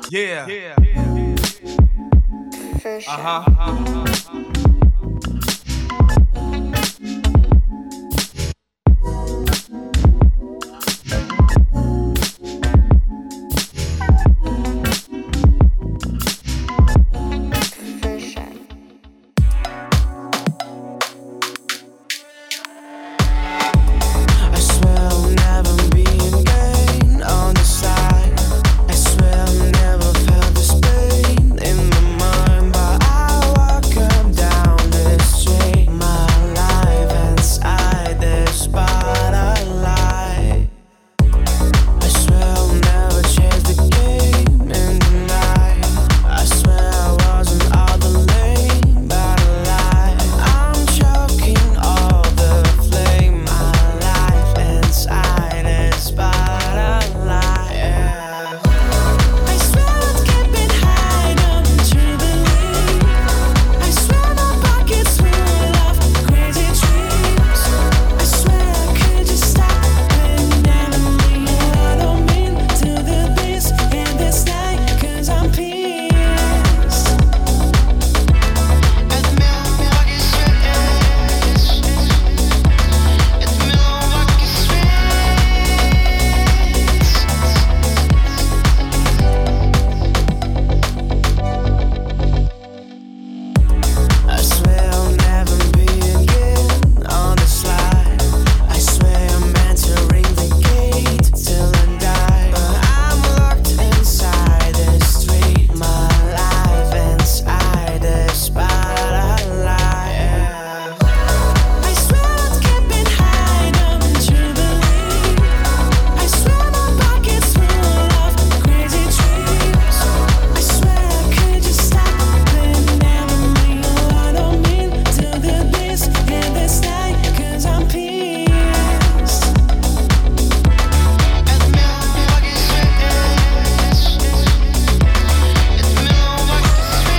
Yeah. For sure. For sure. I swear I'll never be again on the side. I swear I've never felt this pain in my mind. But I walk up down the street, my life inside this spotlight. I swear I'll never change the game in the night. I swear I wasn't all the lane, but a lie. I'm choking all the flame. My life inside is spotlight. Yeah. I swear I'd keep it high, don't you believe? I swear my pockets full of crazy dreams. I swear I could just stop and never leave. I don't mean to do this in this night, 'cause I'm pissed. Het Milwaukee Swiss. Het Milwaukee I swear I'll never be again on the slide. I swear I'm entering the gate till I die. But I'm locked inside the street. My life inside the spotlight. Yeah. I swear I'd keep it high, don't you believe? I swear my pockets full of crazy dreams. I swear I could just stop and never leave. I don't mean to do this in this night, 'cause I'm pissed. Het Milwaukee Swiss. Het Milwaukee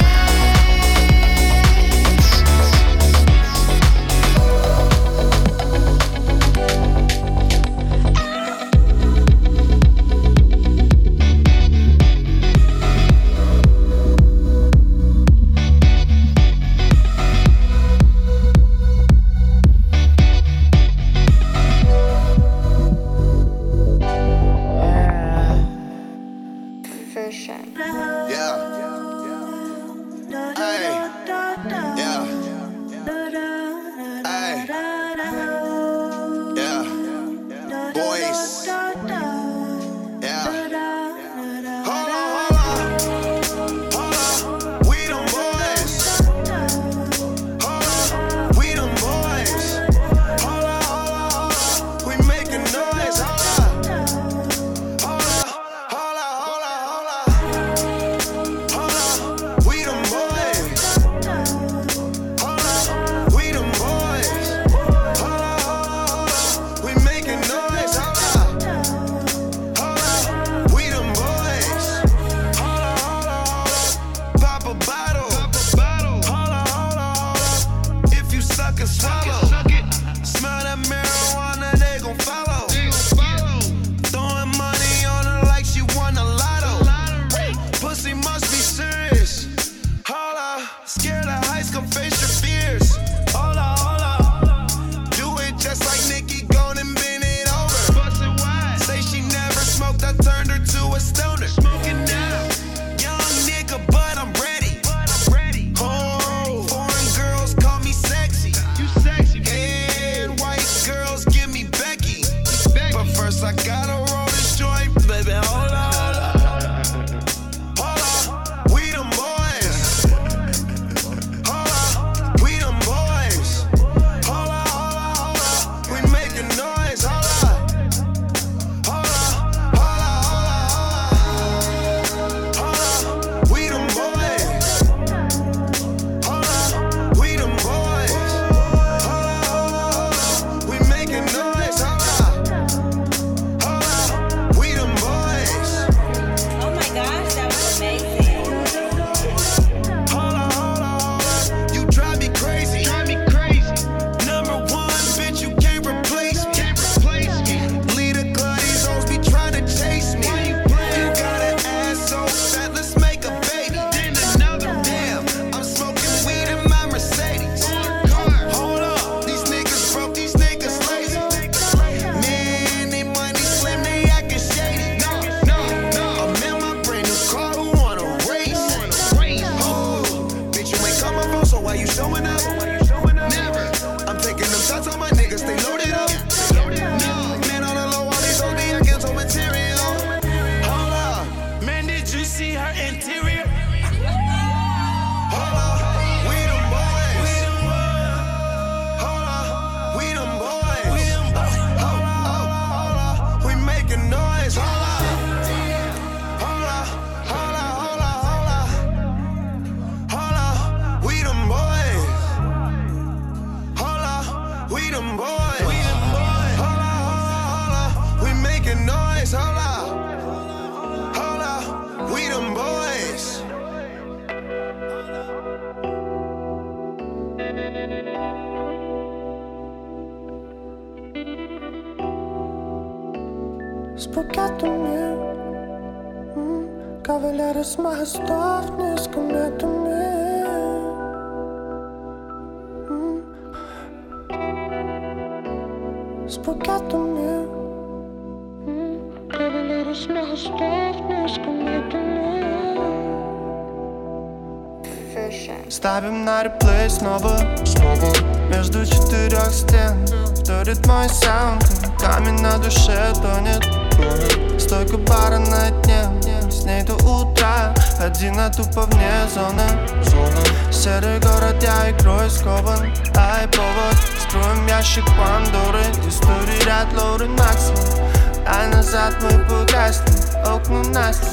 For sure. Yeah. Hey. Yeah. Hey. Yeah. Boys. Yeah. Hold on, hold on. Hold on. We them boys. Hold on. We them boys. Hold on, hold on, hold on. We making noise. Hold on. Hold on. Hold on, hold on, hold on. Hold on. We them boys. Did you see her interior? Hold up, we them boys. Hold up, we them boys. Hold up, we making noise. Hold up, hold up, hold up, hold up, hold up. Hold up, we them boys. Hold up, we them boys. Hold up, we making noise. Hold up, we them boys. Спокойно, кавалеры с мостов не с кометами. Спокойно, кавалеры с мостов не с кометами. Version. Ставим на реплей снова между четырех стен. Вторит мой саунд, камень на душе тонет. Стойка бара на дне, с ней до утра. Один, а тупо вне зоны. Серый город, я игрой скован. Ай, повод, строим ящик Пандоры. Истории ряд Лоурен Максвелл. А назад мы погасли, окна настежь.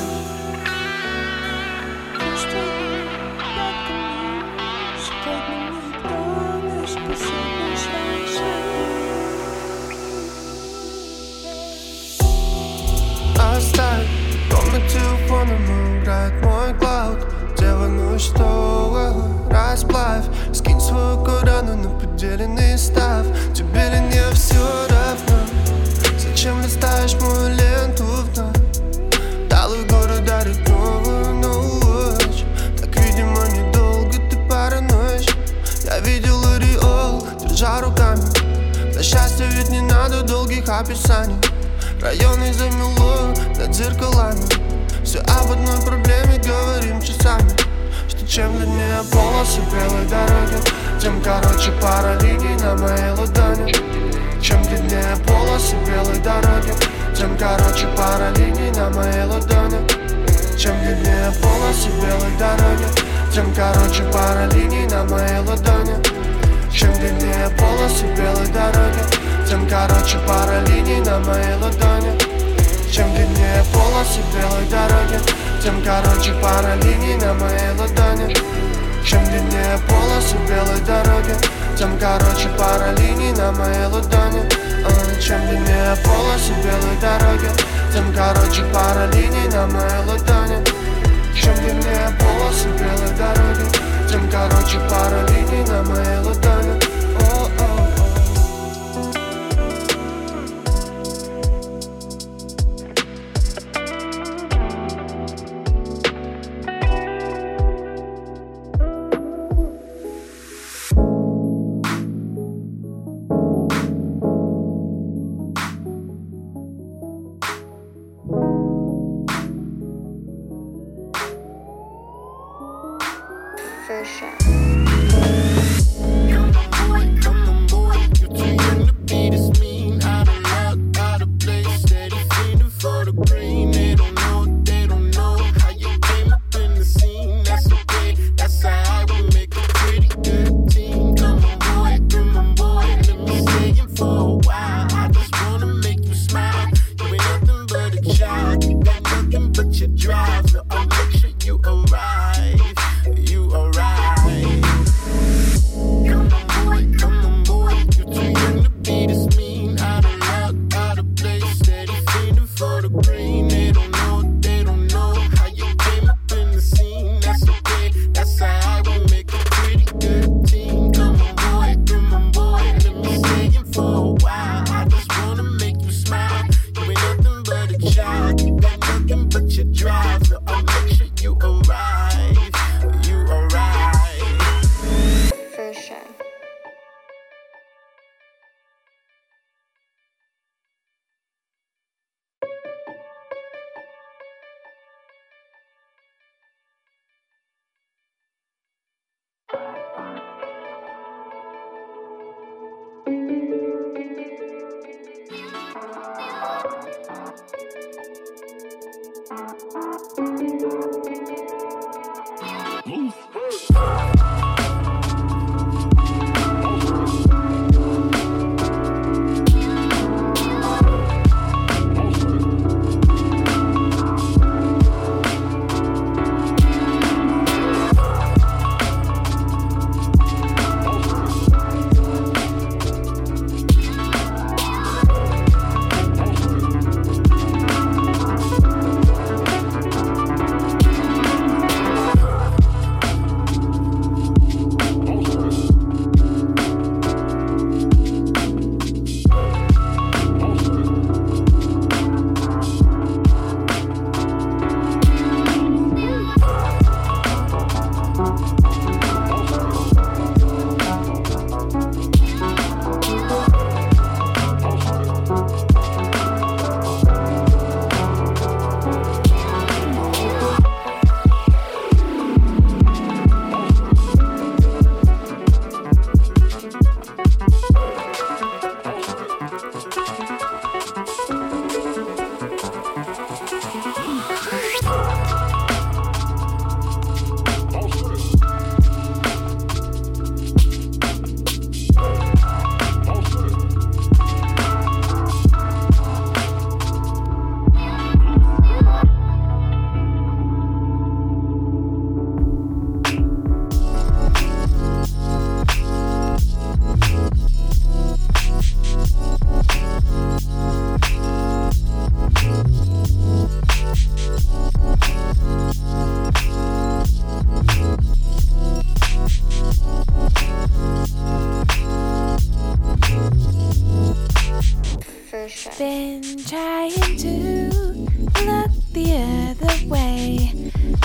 Оставь комнат телефоном, играет мой клауд. Делай, ну что, расплавь. Скинь свою корону на поделенный став. Тебе ли не все равно? Зачем листаешь мою ленту вновь? Талый город дарит новую ночь. Так, видимо, недолго ты параноишь. Я видел ореол, держа руками. На счастье ведь не надо долгих описаний. Районы замело над зеркалами. Все об одной проблеме говорим часами. Что чем длиннее полосы белой дороги, тем короче пара линий на моей ладони. Чем длиннее полосы белой дороги, тем короче пара линий на моей ладони. Чем длиннее полосы белой дороги, тем короче пара линий на моей ладони. Чем длиннее полосы белой дороги, тем короче пара линий на моей ладони. Чем длиннее полосы белой дороги, тем короче пара линий на моей ладони. Чем длиннее полосы белой дороги, тем короче пара линий на моей ладони. Чем длиннее полосы белой дороги, тем короче пара линий на моей ладони. Чем длиннее полосы белой дороги, тем короче пара линий на моей ладони. Version. Come on, boy, you too young to be this mean. Out of luck, out of place, steady feeding for the green. They don't know how you came up in the scene. That's okay, that's how we make a pretty good team. Come on, boy, let me stay in for a while. I just wanna make you smile. You ain't nothing but a child, you got nothing but your drive. So I'll make sure you arrive.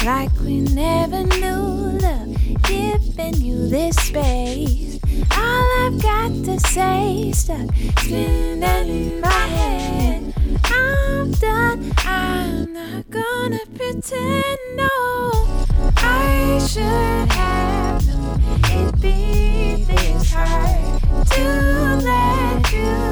like we never knew love, giving you this space. All I've got to say, stuck spinning in my head. I'm done, I'm not gonna pretend, no. I should have known it'd be this hard to let you